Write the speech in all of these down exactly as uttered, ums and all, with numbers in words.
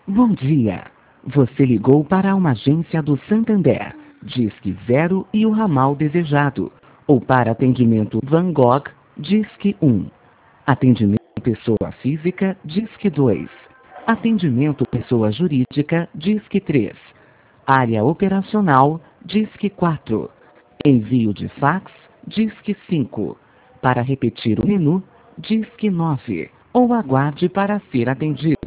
Bom dia. Você ligou para uma agência do Santander. Disque zero e o ramal desejado. Ou para atendimento Van Gogh, Disque um. Atendimento pessoa física, Disque dois. Atendimento pessoa jurídica, Disque três. Área operacional, Disque quatro. Envio de fax, Disque cinco. Para repetir o menu, Disque nove. Ou aguarde para ser atendido.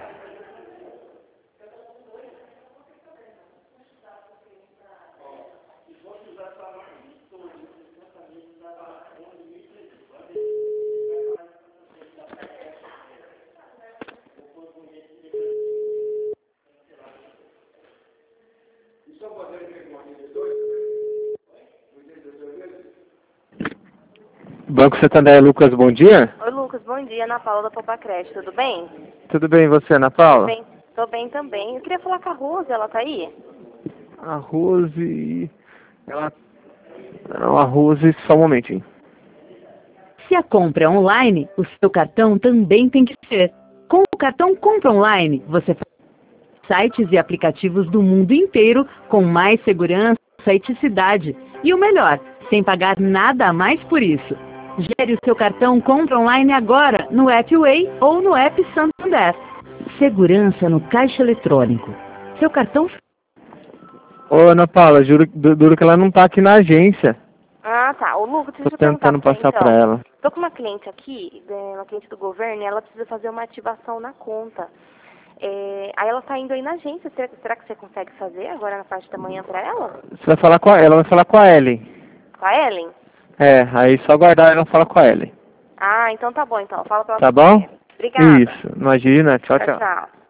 Banco Santander, Lucas, bom dia. Oi, Lucas, bom dia. Ana Paula da Popacred, tudo bem? Tudo bem, e você, Ana Paula? Tô bem, tô bem também. Eu queria falar com a Rose, ela tá aí? A Rose... Ela... Não, a Rose, só um momentinho. Se a compra é online, o seu cartão também tem que ser. Com o cartão Compra Online, você faz sites e aplicativos do mundo inteiro com mais segurança, eticidade. E o melhor, sem pagar nada a mais por isso. Gere o seu cartão Compra Online agora no app Way ou no app Santander. Segurança no caixa eletrônico. Seu cartão... Ô, Ana Paula, juro, duro que ela não tá aqui na agência. Ah, tá. Ô, Lucas, deixa Tô eu perguntar tentando pra você, passar então. pra ela. Tô com uma cliente aqui, uma cliente do governo, e ela precisa fazer uma ativação na conta. É, aí ela tá indo aí na agência. Será, será que você consegue fazer agora na parte da manhã pra ela? Você vai falar com a... Ela vai falar com a Ellen. Com a Ellen? É, aí só aguardar ela falar com a Ellen. Ah, então tá bom, então. Fala pra ela. Tá bom? Obrigada. Isso, imagina. Tchau, Tchau, tchau. tchau.